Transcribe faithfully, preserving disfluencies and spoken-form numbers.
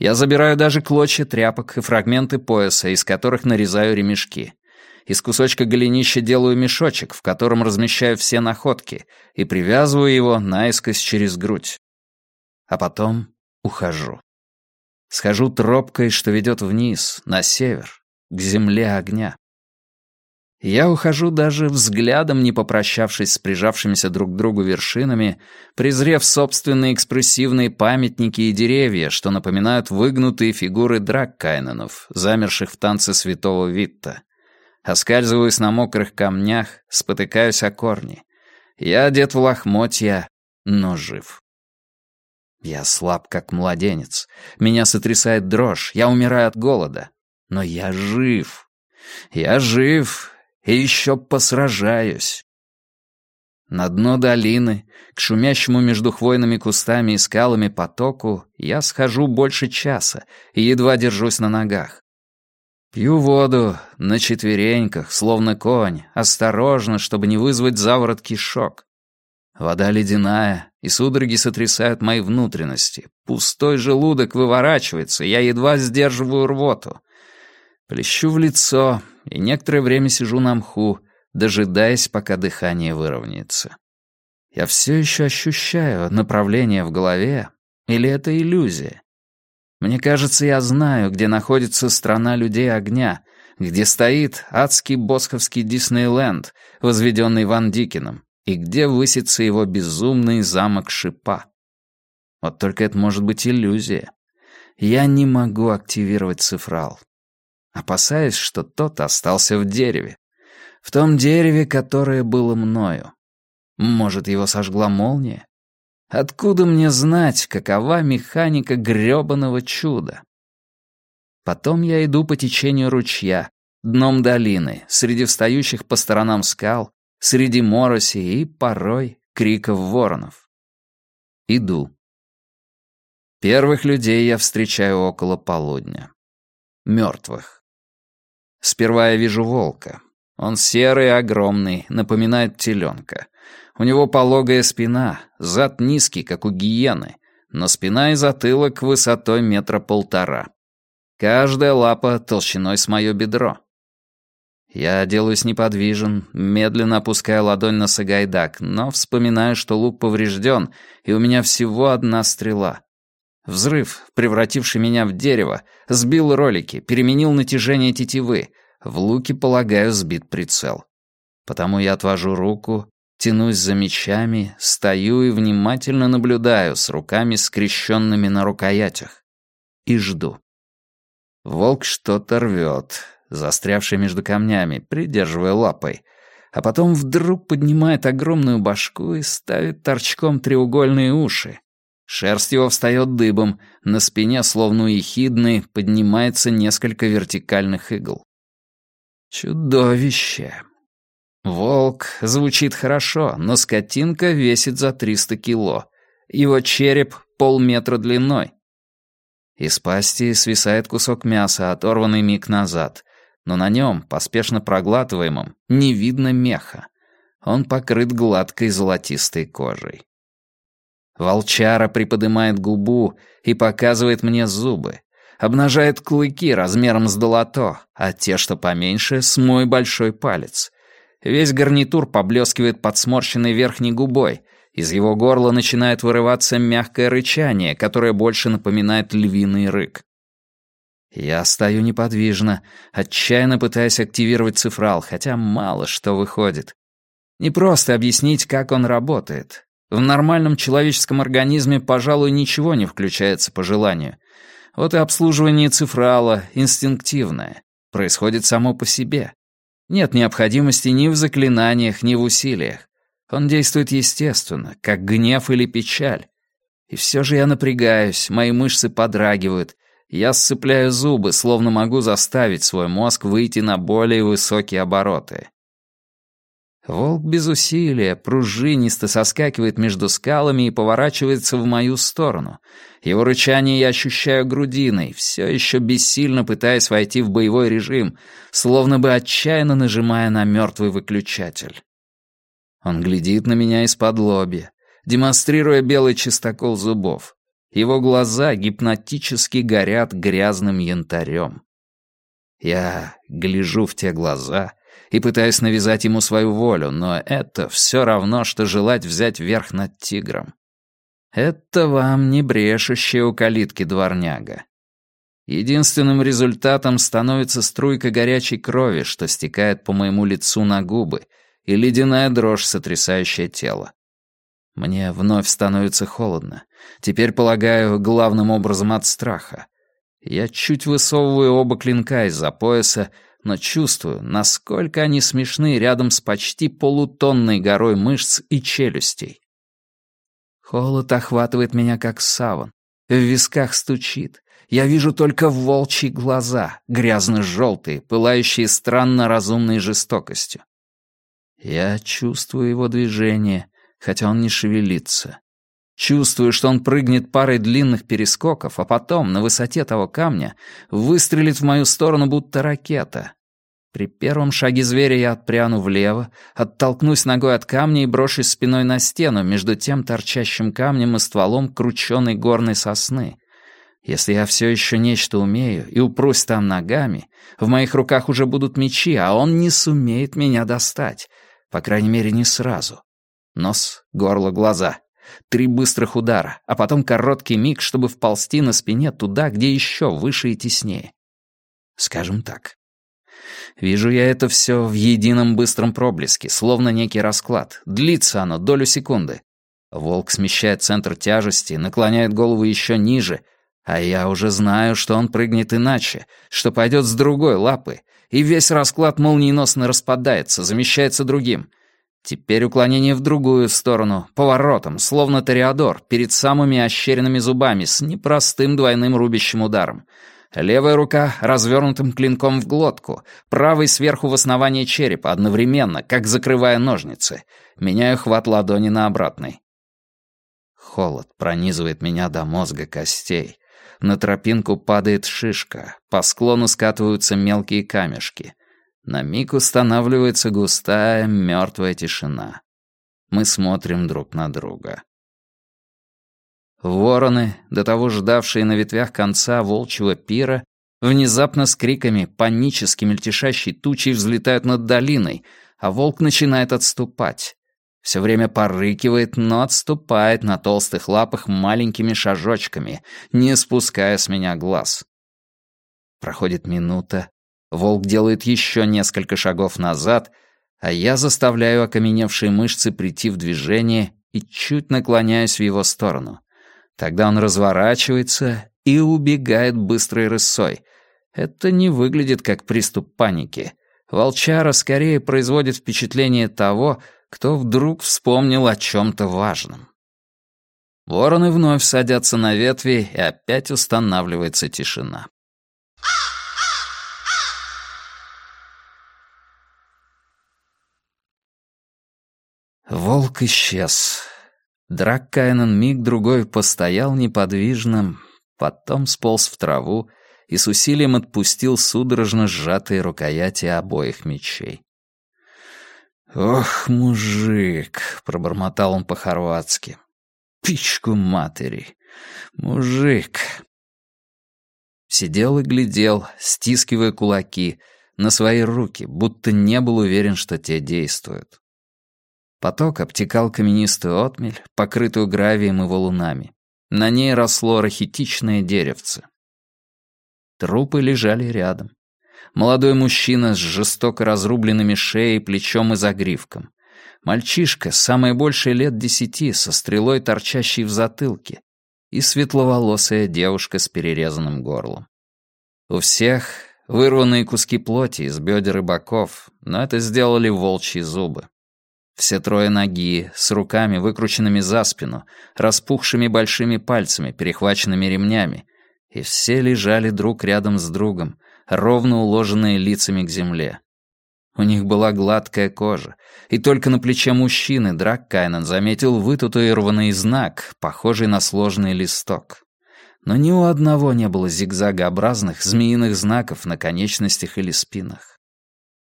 Я забираю даже клочья тряпок и фрагменты пояса, из которых нарезаю ремешки. Из кусочка голенища делаю мешочек, в котором размещаю все находки, и привязываю его наискось через грудь. А потом ухожу. Схожу тропкой, что ведет вниз, на север, к земле огня. Я ухожу даже взглядом, не попрощавшись с прижавшимися друг к другу вершинами, презрев собственные экспрессивные памятники и деревья, что напоминают выгнутые фигуры драккайненов, замерших в танце святого Витта. Оскальзываюсь на мокрых камнях, спотыкаюсь о корни. Я одет в лохмотья, но жив. Я слаб, как младенец. Меня сотрясает дрожь, я умираю от голода. Но я жив. Я жив и еще посражаюсь. На дно долины, к шумящему между хвойными кустами и скалами потоку, я схожу больше часа и едва держусь на ногах. Пью воду на четвереньках, словно конь, осторожно, чтобы не вызвать заворот кишок. Вода ледяная, и судороги сотрясают мои внутренности. Пустой желудок выворачивается, я едва сдерживаю рвоту. Плещу в лицо и некоторое время сижу на мху, дожидаясь, пока дыхание выровняется. Я все еще ощущаю направление в голове, или это иллюзия? Мне кажется, я знаю, где находится страна людей огня, где стоит адский босховский Диснейленд, возведенный Ван Дикеном, и где высится его безумный замок Шипа. Вот только это может быть иллюзия. Я не могу активировать цифрал. Опасаюсь, что тот остался в дереве. В том дереве, которое было мною. Может, его сожгла молния? Откуда мне знать, какова механика грёбаного чуда? Потом я иду по течению ручья, дном долины, среди встающих по сторонам скал, среди мороси и, порой, криков воронов. Иду. Первых людей я встречаю около полудня. Мёртвых. Сперва я вижу волка. Он серый и огромный, напоминает теленка. У него пологая спина, зад низкий, как у гиены, но спина и затылок высотой метра полтора. Каждая лапа толщиной с моё бедро. Я делаюсь неподвижен, медленно опускаю ладонь на сагайдак, но вспоминаю, что лук поврежден, и у меня всего одна стрела. Взрыв, превративший меня в дерево, сбил ролики, переменил натяжение тетивы. В луке, полагаю, сбит прицел. Потому я отвожу руку, тянусь за мечами, стою и внимательно наблюдаю с руками скрещенными на рукоятях. И жду. Волк что-то рвет, застрявший между камнями, придерживая лапой, а потом вдруг поднимает огромную башку и ставит торчком треугольные уши. Шерсть его встает дыбом, на спине, словно у ехидны, поднимается несколько вертикальных игл. Чудовище. Волк звучит хорошо, но скотинка весит за триста кило. Его череп полметра длиной. Из пасти свисает кусок мяса, оторванный миг назад, но на нем, поспешно проглатываемом, не видно меха. Он покрыт гладкой золотистой кожей. Волчара приподнимает губу и показывает мне зубы, обнажает клыки размером с долото, а те, что поменьше, с мой большой палец. Весь гарнитур поблескивает под сморщенной верхней губой, из его горла начинает вырываться мягкое рычание, которое больше напоминает львиный рык. Я стою неподвижно, отчаянно пытаясь активировать цифрал, хотя мало что выходит. Не просто объяснить, как он работает. В нормальном человеческом организме, пожалуй, ничего не включается по желанию. Вот и обслуживание цифрала, инстинктивное, происходит само по себе. Нет необходимости ни в заклинаниях, ни в усилиях. Он действует естественно, как гнев или печаль. И все же я напрягаюсь, мои мышцы подрагивают, я сцепляю зубы, словно могу заставить свой мозг выйти на более высокие обороты. Волк без усилия пружинисто соскакивает между скалами и поворачивается в мою сторону. Его рычание я ощущаю грудиной, все еще бессильно пытаясь войти в боевой режим, словно бы отчаянно нажимая на мертвый выключатель. Он глядит на меня из-под лобья, демонстрируя белый чистокол зубов. Его глаза гипнотически горят грязным янтарем. Я гляжу в те глаза и пытаюсь навязать ему свою волю, но это все равно, что желать взять верх над тигром. Это вам не брешущая у калитки дворняга. Единственным результатом становится струйка горячей крови, что стекает по моему лицу на губы, и ледяная дрожь, сотрясающая тело. Мне вновь становится холодно. Теперь, полагаю, главным образом от страха. Я чуть высовываю оба клинка из-за пояса, но чувствую, насколько они смешны рядом с почти полутонной горой мышц и челюстей. Холод охватывает меня как саван. В висках стучит. Я вижу только волчьи глаза, грязно-желтые, пылающие странно разумной жестокостью. Я чувствую его движение, хотя он не шевелится. Чувствую, что он прыгнет парой длинных перескоков, а потом, на высоте того камня, выстрелит в мою сторону, будто ракета. При первом шаге зверя я отпряну влево, оттолкнусь ногой от камня и брошусь спиной на стену между тем торчащим камнем и стволом крученой горной сосны. Если я все еще нечто умею и упрусь там ногами, в моих руках уже будут мечи, а он не сумеет меня достать. По крайней мере, не сразу. Нос, горло, глаза. Три быстрых удара, а потом короткий миг, чтобы вползти на спине туда, где еще выше и теснее. Скажем так. Вижу я это все в едином быстром проблеске, словно некий расклад. Длится оно долю секунды. Волк смещает центр тяжести, наклоняет голову еще ниже, а я уже знаю, что он прыгнет иначе, что пойдет с другой лапы, и весь расклад молниеносно распадается, замещается другим. Теперь уклонение в другую сторону, поворотом, словно тореадор, перед самыми ощеренными зубами, с непростым двойным рубящим ударом. Левая рука развернутым клинком в глотку, правой сверху в основание черепа, одновременно, как закрывая ножницы. Меняю хват ладони на обратный. Холод пронизывает меня до мозга костей. На тропинку падает шишка, по склону скатываются мелкие камешки. На миг устанавливается густая, мертвая тишина. Мы смотрим друг на друга. Вороны, до того ждавшие на ветвях конца волчьего пира, внезапно с криками, панически мельтешащей тучей взлетают над долиной, а волк начинает отступать. Все время порыкивает, но отступает на толстых лапах маленькими шажочками, не спуская с меня глаз. Проходит минута, волк делает еще несколько шагов назад, а я заставляю окаменевшие мышцы прийти в движение и чуть наклоняюсь в его сторону. Тогда он разворачивается и убегает быстрой рысой. Это не выглядит как приступ паники. Волчара скорее производит впечатление того, кто вдруг вспомнил о чем-то важном. Вороны вновь садятся на ветви, и опять устанавливается тишина. Волк исчез. Драккайнен миг-другой постоял неподвижным, потом сполз в траву и с усилием отпустил судорожно сжатые рукояти обоих мечей. «Ох, мужик!» — пробормотал он по-хорватски. «Пичку матери! Мужик!» Сидел и глядел, стискивая кулаки, на свои руки, будто не был уверен, что те действуют. Поток обтекал каменистую отмель, покрытую гравием и валунами. На ней росло рахитичное деревце. Трупы лежали рядом. Молодой мужчина с жестоко разрубленными шеей, плечом и загривком. Мальчишка, самое большее лет десяти, со стрелой, торчащей в затылке. И светловолосая девушка с перерезанным горлом. У всех вырванные куски плоти из бедер и боков, но это сделали волчьи зубы. Все трое ноги, с руками, выкрученными за спину, распухшими большими пальцами, перехваченными ремнями, и все лежали друг рядом с другом, ровно уложенные лицами к земле. У них была гладкая кожа, и только на плече мужчины Драккайнен заметил вытатуированный знак, похожий на сложный листок. Но ни у одного не было зигзагообразных змеиных знаков на конечностях или спинах.